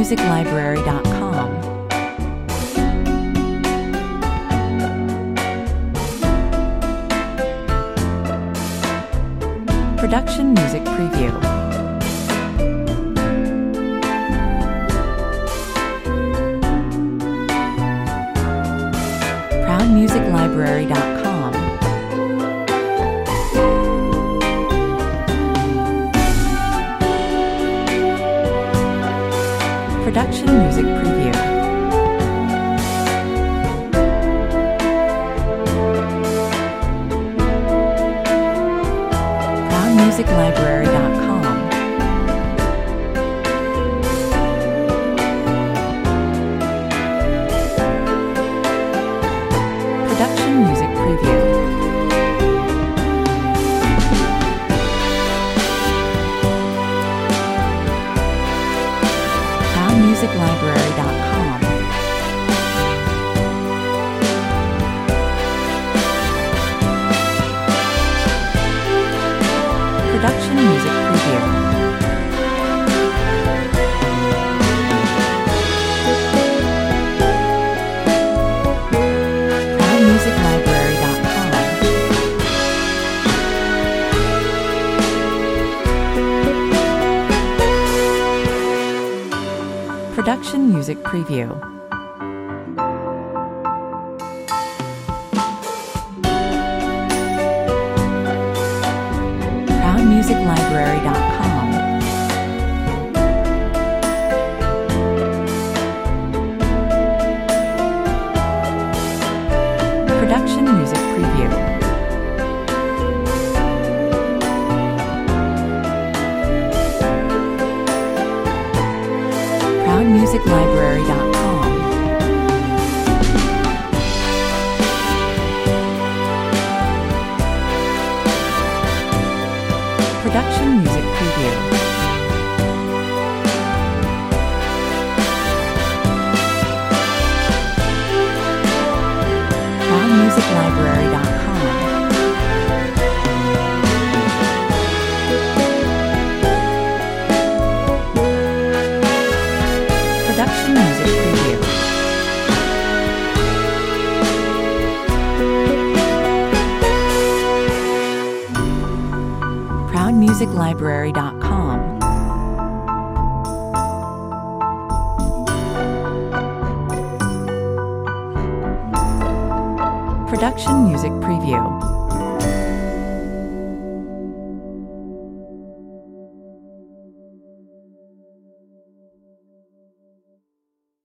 ProudMusicLibrary.com. Production Music Preview. ProudMusicLibrary.com. Production Music Preview. ProudMusicLibrary.com. Production Music Preview. ProudMusicLibrary.com. Production Music Preview. ProudMusicLibrary.com. Production Music Preview. ProudMusicLibrary.com. Production Music Preview. ProudMusicLibrary.com. Production Music Preview. ProudMusicLibrary.com. Production Music Preview. ProudMusicLibrary.com. Production Music Preview.